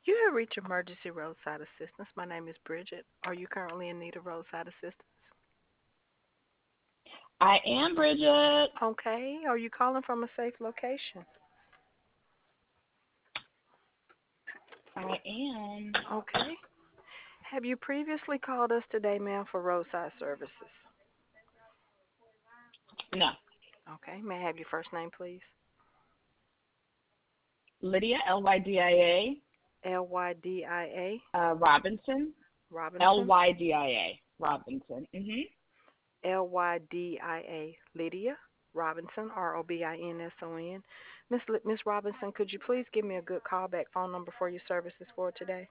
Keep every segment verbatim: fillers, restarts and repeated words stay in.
You have reached emergency roadside assistance. My name is Bridget. Are you currently in need of roadside assistance? I am Bridget. Okay. Are you calling from a safe location? I am. Okay. Have you previously called us today, ma'am, for roadside services? No. Okay. May I have your first name, please? Lydia, L Y D I A. L Y D I A. Uh, Robinson. L Robinson. Y D I A. Robinson. Mhm. L Y D I A. Lydia Robinson. R O B I N S O N. Miss Li- Miss Robinson, could you please give me a good callback phone number for your services for today?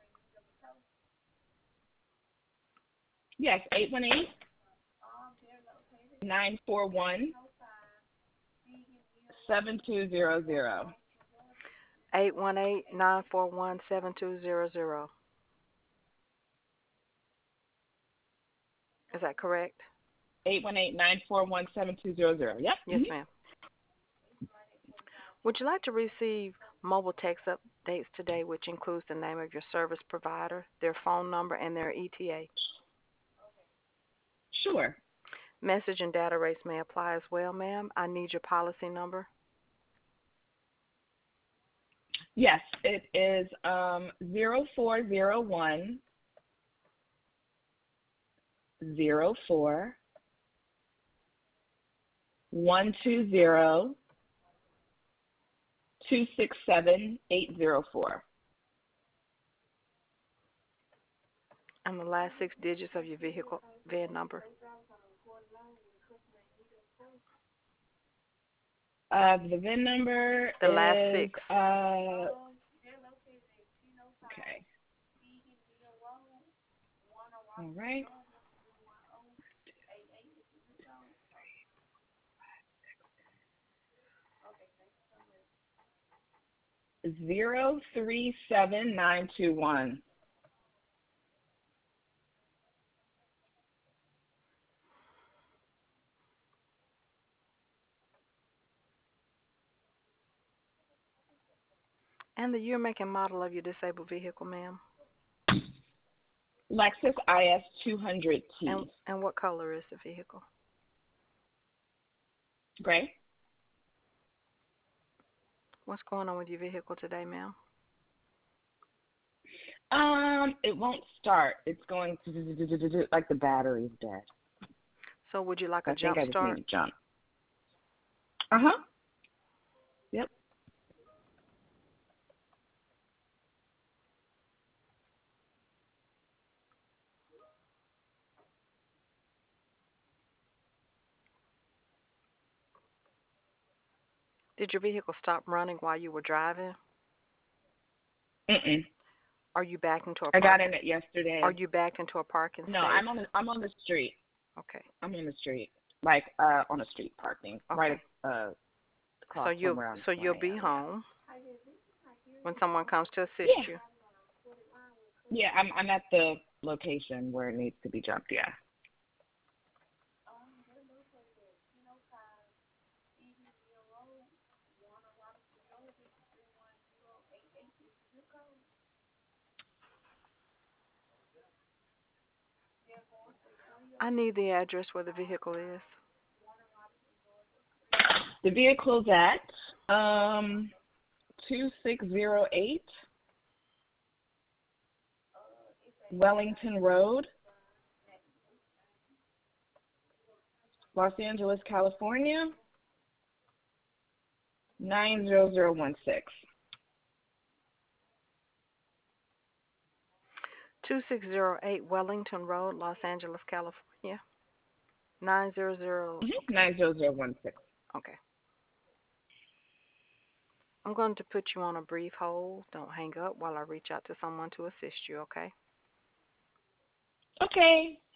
Yes, eight one eight nine four one seven two zero zero. Eight one eight nine four one seven two zero zero. Is that correct? Eight one eight nine four one seven two zero zero. Yep. Yes, Mhm. ma'am. Would you like to receive mobile text updates today, which includes the name of your service provider, their phone number, and their E T A? Sure. Message and data rates may apply as well, ma'am. I need your policy number. Yes, it is um zero four zero one zero four one two zero two six seven eight zero four. And the last six digits of your vehicle V I N number. Uh, the V I N number The last is six. uh okay. All right. Zero three seven nine two one. And the year, make, and model of your disabled vehicle, ma'am. Lexus I S two hundred And T. and what color is the vehicle? Gray. What's going on with your vehicle today, ma'am? Um, it won't start. It's going to like the battery's dead. So would you like a I think jump I just need start? to jump. Uh huh. Yep. Did your vehicle stop running while you were driving? Mm-mm. Are you backed into a I got parking? in it Are yesterday. you backed into a parking No, space? I'm on the, I'm on the street. Okay. I'm on the street, like uh on a street parking, right Okay. uh So across from you'll where I'm so where you'll I be am. Yeah. home when someone comes to assist Yeah. you. Yeah. I'm I'm at the location where it needs to be jumped. Yeah. I need the address where the vehicle is. The vehicle's at um two six zero eight Wellington Road, Los Angeles, California, nine zero zero one six. two six zero eight Wellington Road, Los Angeles, California. nine zero zero. Mm-hmm. Okay. nine zero zero one six. Okay. I'm going to put you on a brief hold. Don't hang up while I reach out to someone to assist you, okay? Okay.